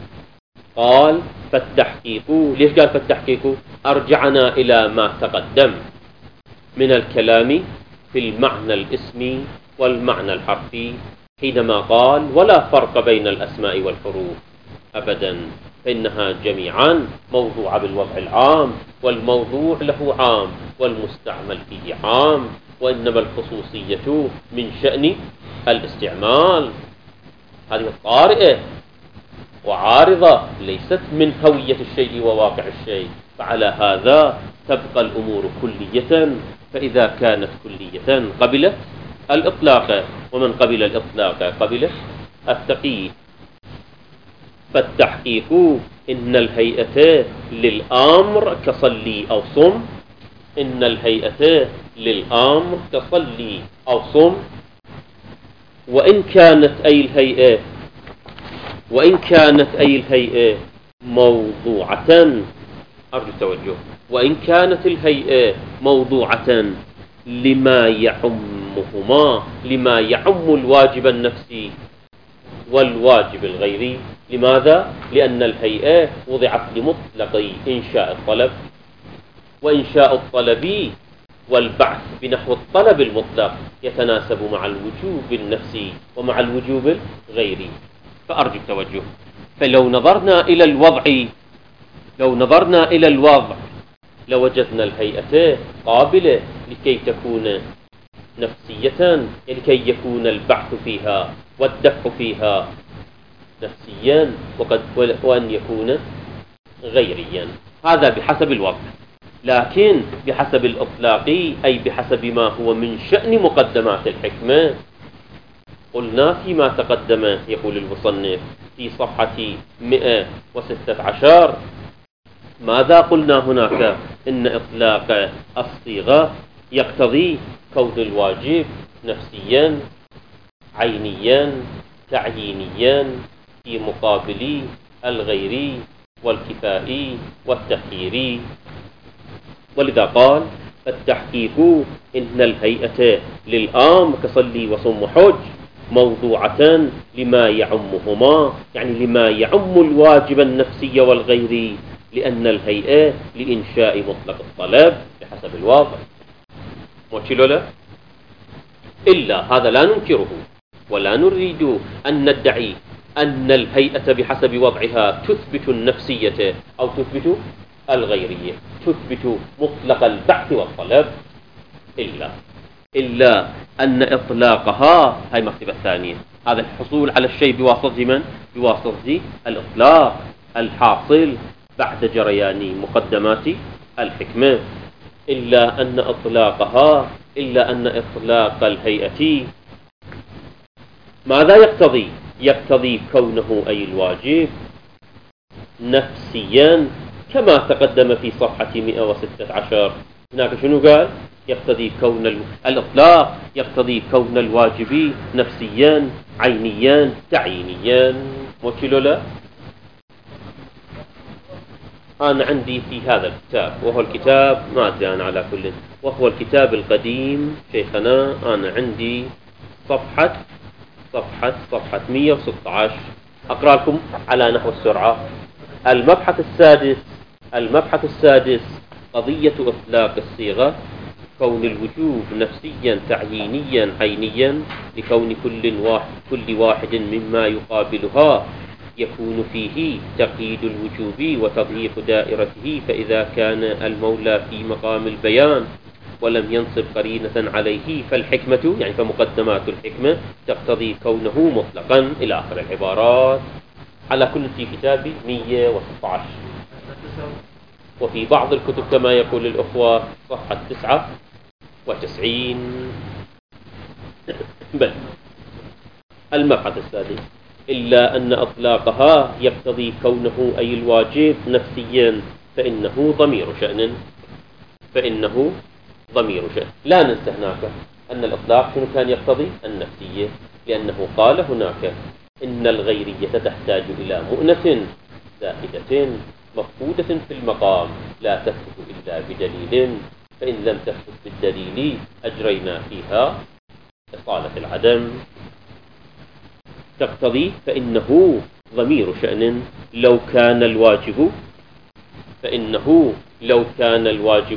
قال فالتحقيق ليش قال فالتحقيق؟ أرجعنا إلى ما تقدم من الكلام في المعنى الاسمي والمعنى الحرفي حينما قال ولا فرق بين الأسماء والحروف أبدا، فإنها جميعا موضوعة بالوضع العام، والموضوع له عام والمستعمل فيه عام، وإنما الخصوصية من شأن الاستعمال. هذه طارئة وعارضة ليست من هوية الشيء وواقع الشيء. فعلى هذا تبقى الأمور كلية، فإذا كانت كلية قبلت الإطلاق، ومن قبل الإطلاق قبل التقييد. فالتحقيق إن الهيئة للأمر كصلي أو صم إن الهيئة للأمر كصلي أو صم وإن كانت أي الهيئة وإن كانت أي الهيئة موضوعة أرجو التوجه وإن كانت الهيئة موضوعة لما يعمهما لما يعم الواجب النفسي والواجب الغيري. لماذا؟ لأن الهيئة وضعت لمطلق إنشاء الطلب، وإنشاء الطلب والبعث بنحو الطلب المطلق يتناسب مع الوجوب النفسي ومع الوجوب الغيري. فأرجو التوجه. فلو نظرنا إلى الوضع لو نظرنا إلى الوضع لوجدنا الهيئة قابلة لكي تكون نفسية، لكي يكون البعث فيها والدفع فيها نفسيا وقد وأن يكون غيريا. هذا بحسب الوضع. لكن بحسب الإطلاق أي بحسب ما هو من شأن مقدمات الحكمة قلنا فيما تقدم. يقول المصنف في صفحة مئة وستة عشر ماذا قلنا هناك؟ إن إطلاق الصيغة يقتضي كون الواجب نفسيا عينيا تعيينيا في مقابل الغيري والكفائي والتخييري. ولذا قال فالتحقيق إن الهيئة للأمر كصلي وصم حج موضوعة لما يعمهما، يعني لما يعم الواجب النفسي والغيري، لأن الهيئة لإنشاء مطلق الطلب بحسب الواقع. موشيلو لا؟ إلا هذا لا ننكره ولا نريد أن ندعي أن الهيئة بحسب وضعها تثبت النفسية أو تثبت الغيرية، تثبت مطلق البحث والطلب، إلا إلا أن إطلاقها هاي المرتبة الثانية، هذا الحصول على الشيء بواسطة من؟ بواسطة الإطلاق الحاصل بعد جريان مقدمات الحكمة. إلا أن إطلاقها إلا أن إطلاق الهيئة ماذا يقتضي؟ يقتضي كونه أي الواجب نفسيا كما تقدم في صفحة مئة وستة عشر. هناك شنو قال؟ يقتضي كون الإطلاق يقتضي كون الواجب نفسيا عينيا تعيينيا. موكيلو لا؟ أنا عندي في هذا الكتاب، وهو الكتاب ما أدري أنا على كل، وهو الكتاب القديم شيخنا، أنا عندي صفحة صفحة صفحة مئة وستة عشر، أقرأ لكم على نحو السرعة. المبحث السادس المبحث السادس قضية إطلاق الصيغة، كون الوجوب نفسيا تعيينيا عينيا لكون كل واحد كل واحد مما يقابلها يكون فيه تقييد الوجوب وتضييق دائرته، فإذا كان المولى في مقام البيان ولم ينصب قرينة عليه فالحكمة يعني فمقدمات الحكمة تقتضي كونه مطلقا إلى آخر العبارات. على كل في كتابي مئة وستة عشر، وفي بعض الكتب كما يقول الأخوة صفحة تسعة وتسعين. بل المبحث السادس إلا أن أطلاقها يقتضي كونه أي الواجب نفسيا فإنه ضمير شأن فإنه ضمير شأن لا ننسى هناك أن الإطلاق شنو كان يقتضي؟ النفسية، لأنه قال هناك إن الغيرية تحتاج إلى مؤنة زائدة مفقودة في المقام لا تثبت إلا بدليل، فإن لم تثبت بالدليل أجرينا فيها إصالة العدم. تقتضي فإنه ضمير شأن لو كان الواجب فإنه لو كان الواجب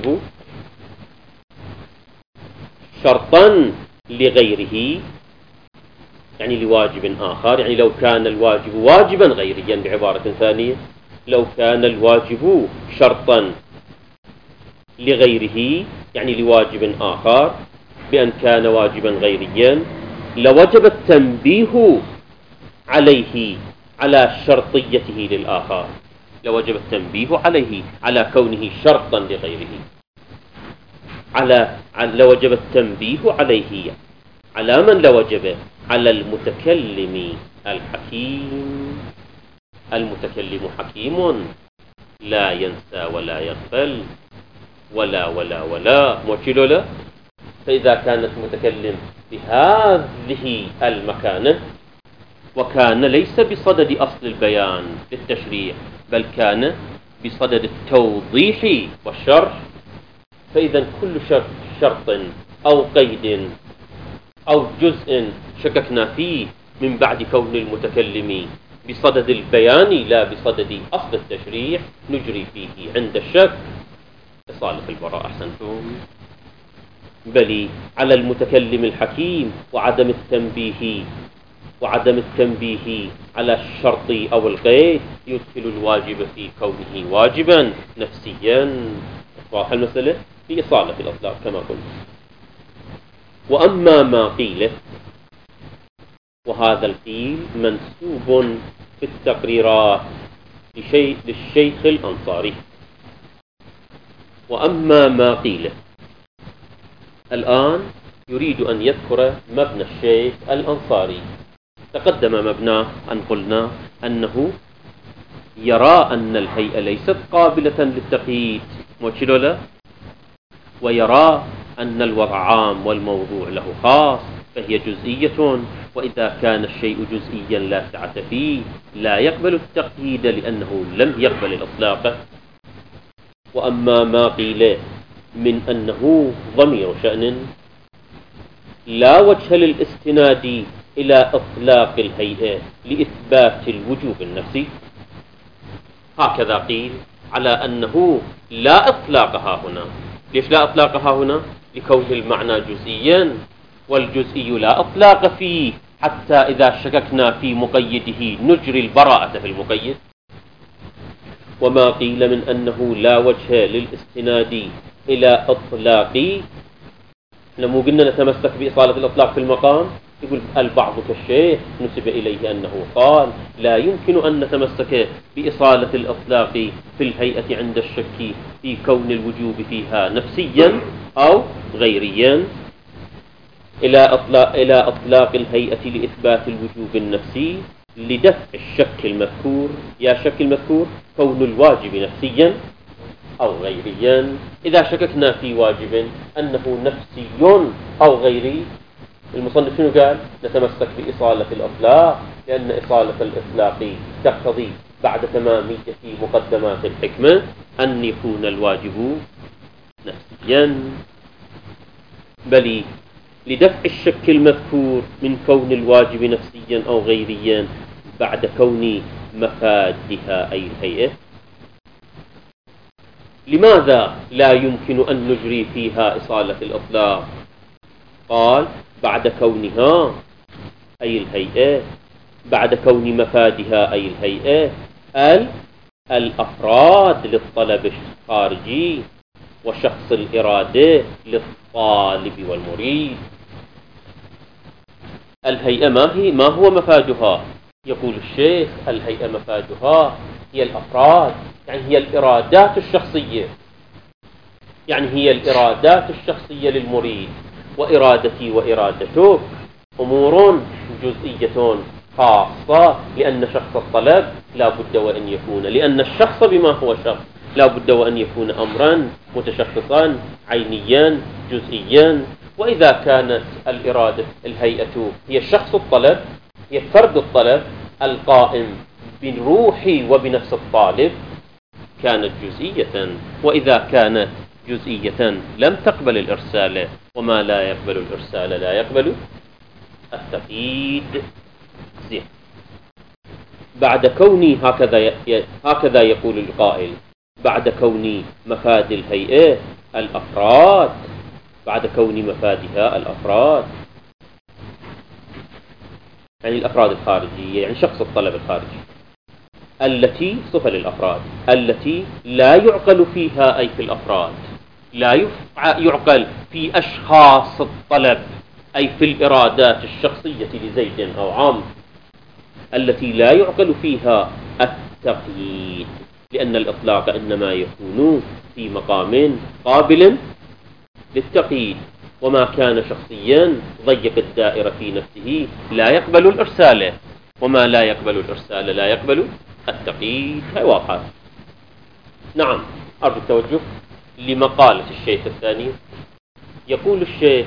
شرطا لغيره، يعني لواجب آخر، يعني لو كان الواجب واجبا غيريا بعبارة ثانية، لو كان الواجب شرطا لغيره يعني لواجب آخر بأن كان واجبا غيريا لوجب التنبيه عليه على شرطيته للآخر، لوجب التنبيه عليه على كونه شرطا لغيره، على لوجب التنبيه عليه على من لوجب؟ على المتكلم الحكيم. المتكلم حكيم لا ينسى ولا يغفل ولا ولا ولا موكيلو لا. فإذا كان المتكلم بهذه المكانة وكان ليس بصدد أصل البيان للتشريع بل كان بصدد التوضيح والشرح، فإذا كل شرط, شرط أو قيد أو جزء شككنا فيه من بعد كون المتكلم بصدد البيان لا بصدد أصل التشريع نجري فيه عند الشك إصالة البراء. أحسنتم. بل على المتكلم الحكيم وعدم التنبيه وعدم التنبيه على الشرط أو القيد يدخل الواجب في كونه واجبا نفسيا. واضح المسألة في إصالة الأطلاق كما قلت. وأما ما قيل، وهذا القيل منسوب في التقريرات لشيء للشيخ الأنصاري. وأما ما قيل الآن يريد أن يذكر مبنى الشيخ الأنصاري. تقدم مبناه أن قلنا أنه يرى أن الهيئة ليست قابلة للتقييد موكيلو لا، ويرى أن الوضع عام والموضوع له خاص فهي جزئية، وإذا كان الشيء جزئيا لا سعة فيه لا يقبل التقييد لأنه لم يقبل الإطلاق. وأما ما قيل من أنه ضمير شأن لا وجه للاستناد إلى إطلاق الهيئة لإثبات الوجوب النفسي. هكذا قيل على أنه لا إطلاقها هنا. ليش لا إطلاقها هنا؟ لكون المعنى جزئيا، والجزئي لا إطلاق فيه، حتى إذا شككنا في مقيده نجري البراءة في المقيد. وما قيل من أنه لا وجه للاستناد إلى إطلاق، احنا مو قلنا نتمسك بإصالة الإطلاق في المقام؟ يقول البعض كالشيخ نسب إليه أنه قال لا يمكن أن نتمسك بإصالة الإطلاق في الهيئة عند الشك في كون الوجوب فيها نفسيا أو غيريا إلى إطلاق, إلى إطلاق الهيئة لإثبات الوجوب النفسي لدفع الشك المذكور. يا شك المذكور كون الواجب نفسيا أو غيريا. إذا شككنا في واجب أنه نفسي أو غيري، المصنف شنو قال؟ نتمسك بإصالة الإطلاق، لأن إصالة الإطلاق تقتضي بعد تمامية مقدمات الحكمة أن يكون الواجب نفسيا. بل لدفع الشك المذكور من كون الواجب نفسيا أو غيريا بعد كون مفادها أي الهيئة. لماذا لا يمكن أن نجري فيها إصالة الإطلاق؟ قال بعد كونها أي الهيئة، بعد كون مفادها أي الهيئة ال الأفراد للطلب الخارجي وشخص الإرادة للطالب والمريد. الهيئة ما هي ما هو مفادها؟ يقول الشيخ الهيئة مفادها هي الأفراد، يعني هي الإرادات الشخصية، يعني هي الإرادات الشخصية للمريد. وإرادتي وإرادتك أمور جزئية خاصة، لأن شخص الطلب لا بد وأن يكون، لأن الشخص بما هو شخص لا بد وأن يكون أمرا متشخصا عينيا جزئيا. وإذا كانت الإرادة الهيئة هي شخص الطلب، هي فرد الطلب القائم بالروح وبنفس الطالب، كانت جزئية. وإذا كانت جزئية لم تقبل الإرسال، وما لا يقبل الإرسال لا يقبل التقييد. زين. بعد كوني هكذا ي... هكذا يقول القائل بعد كوني مفاد الهيئة الأفراد، بعد كون مفادها الأفراد، يعني الأفراد الخارجية، يعني شخص الطلب الخارجي، التي صفة للأفراد التي لا يعقل فيها أي في الأفراد، لا يعقل في أشخاص الطلب أي في الإرادات الشخصية لزيد أو عمرو، التي لا يعقل فيها التقييد، لأن الإطلاق إنما يكون في مقام قابل للتقييد. وما كان شخصيا ضيق الدائرة في نفسه لا يقبل الإرسال، وما لا يقبل الإرسال لا يقبل التقييد. هاي واضحة. نعم، أرجو التوجه لمقالة الشيخ الثاني. يقول الشيخ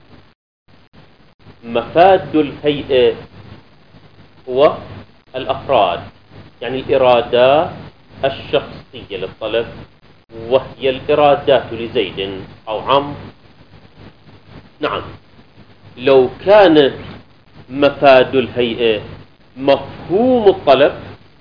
مفاد الهيئة هو الأفراد، يعني الإرادات الشخصية للطلب، وهي الإرادات لزيد أو عمرو. نعم، لو كان مفاد الهيئة مفهوم الطلب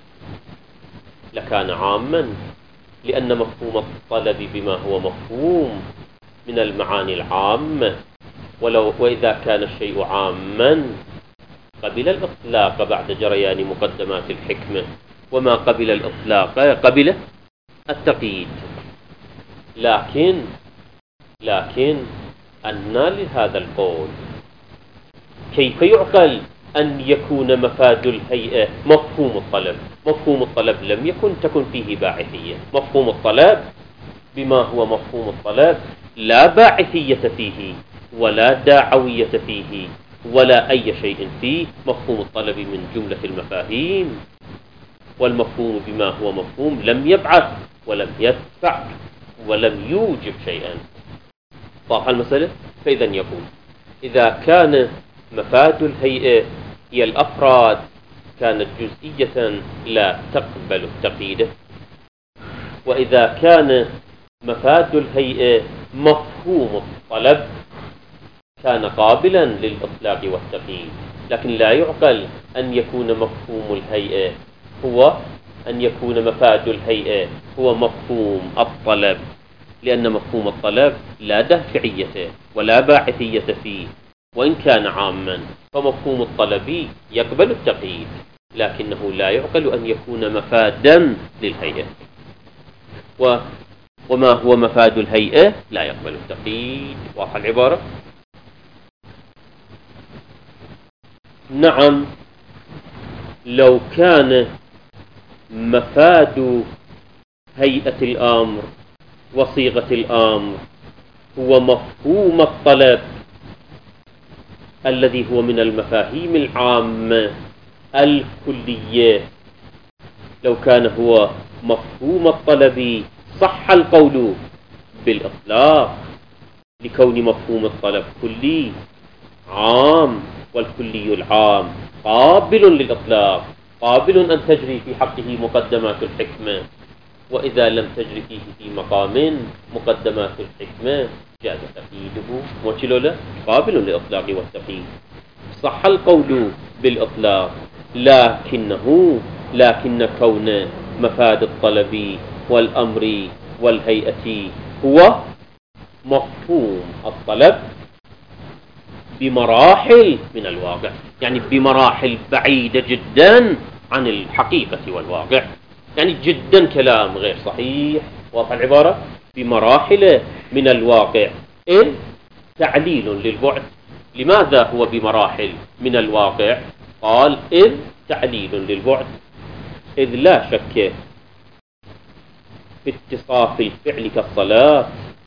لكان عاما، لأن مفهوم الطلب بما هو مفهوم من المعاني العامة. ولو وإذا كان الشيء عاما قبل الإطلاق بعد جريان مقدمات الحكمة، وما قبل الإطلاق قبل التقييد. لكن لكن أن لهذا القول كيف يعقل أن يكون مفاد الهيئة مفهوم الطلب؟ مفهوم الطلب لم يكن تكن فيه باعثية. مفهوم الطلب بما هو مفهوم الطلب لا باعثية فيه ولا داعوية فيه ولا أي شيء فيه. مفهوم الطلب من جملة المفاهيم، والمفهوم بما هو مفهوم لم يبعث ولم يدفع ولم يوجب شيئا. واضحة المسألة؟ فإذا يقول إذا كان مفاد الهيئة هي الأفراد كانت جزئية لا تقبل التقييد، وإذا كان مفاد الهيئة مفهوم الطلب كان قابلا للإطلاق والتقييد. لكن لا يعقل أن يكون مفهوم الهيئة هو أن يكون مفاد الهيئة هو مفهوم الطلب، لأن مفهوم الطلب لا دافعية ولا باعثية فيه، وإن كان عاما فمفهوم الطلب يقبل التقييد، لكنه لا يعقل أن يكون مفادا للهيئة. و وما هو مفاد الهيئة لا يقبل التقييد. واضح العبارة؟ نعم، لو كان مفاد هيئة الأمر وصيغة الأمر هو مفهوم الطلب الذي هو من المفاهيم العامة الكلية، لو كان هو مفهوم الطلب صح القول بالإطلاق، لكون مفهوم الطلب كلي عام، والكلي العام قابل للإطلاق، قابل أن تجري في حقه مقدمات الحكمة، وإذا لم تجري فيه في مقام مقدمات الحكمة جاز تقييده، وشلوله قابل للإطلاق والتقييد. صح القول بالإطلاق، لكنه لكن كون مفاد الطلب والأمر والهيئة هو مفهوم الطلب بمراحل من الواقع، يعني بمراحل بعيدة جدا عن الحقيقة والواقع، يعني جدا كلام غير صحيح. واضح العبارة؟ بمراحل من الواقع. إذ تعليل للبعد. لماذا هو بمراحل من الواقع؟ قال إذ تعليل للبعد، إذ لا شك في اتصاف الفعل كالصلاة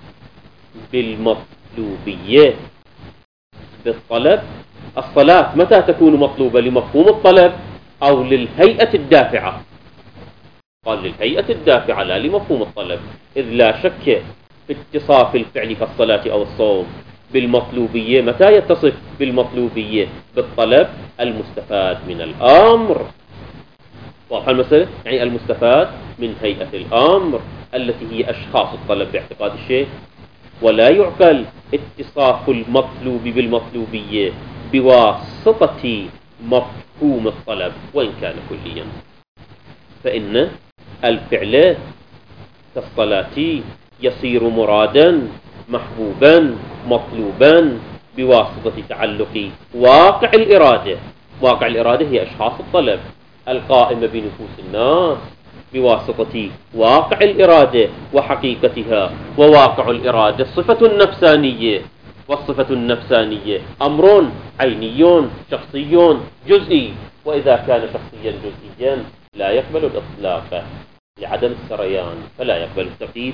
بالمطلوبية بالطلب. الصلاة متى تكون مطلوبة؟ لمفهوم الطلب أو للهيئة الدافعة؟ قال للهيئة الدافعة لا لمفهوم الطلب. إذ لا شك في اتصاف الفعل كالصلاة أو الصوم بالمطلوبية. متى يتصف بالمطلوبية؟ بالطلب المستفاد من الأمر. واضح المسألة؟ يعني المستفاد من هيئة الأمر التي هي أشخاص الطلب باعتقاد الشيخ. ولا يعقل اتصاف المطلوب بالمطلوبية بواسطة مفهوم الطلب وإن كان كليا، فإن الفعل كالصلاة يصير مرادا محبوبا مطلوبا بواسطة تعلق واقع الإرادة. واقع الإرادة هي أشخاص الطلب القائمة بنفوس الناس بواسطة واقع الإرادة وحقيقتها. وواقع الإرادة صفة نفسانية، والصفة النفسانية أمر عيني شخصي جزئي، وإذا كان شخصيا جزئيا لا يقبل الإطلاق لعدم السريان، فلا يقبل التقييد.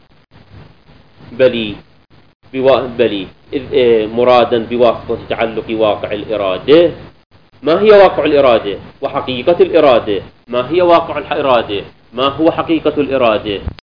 بل بل إذ مرادا بواسطة تعلق واقع الإرادة. ما هي واقع الإرادة وحقيقة الإرادة؟ ما هي واقع الإرادة؟ ما هو حقيقة الإرادة؟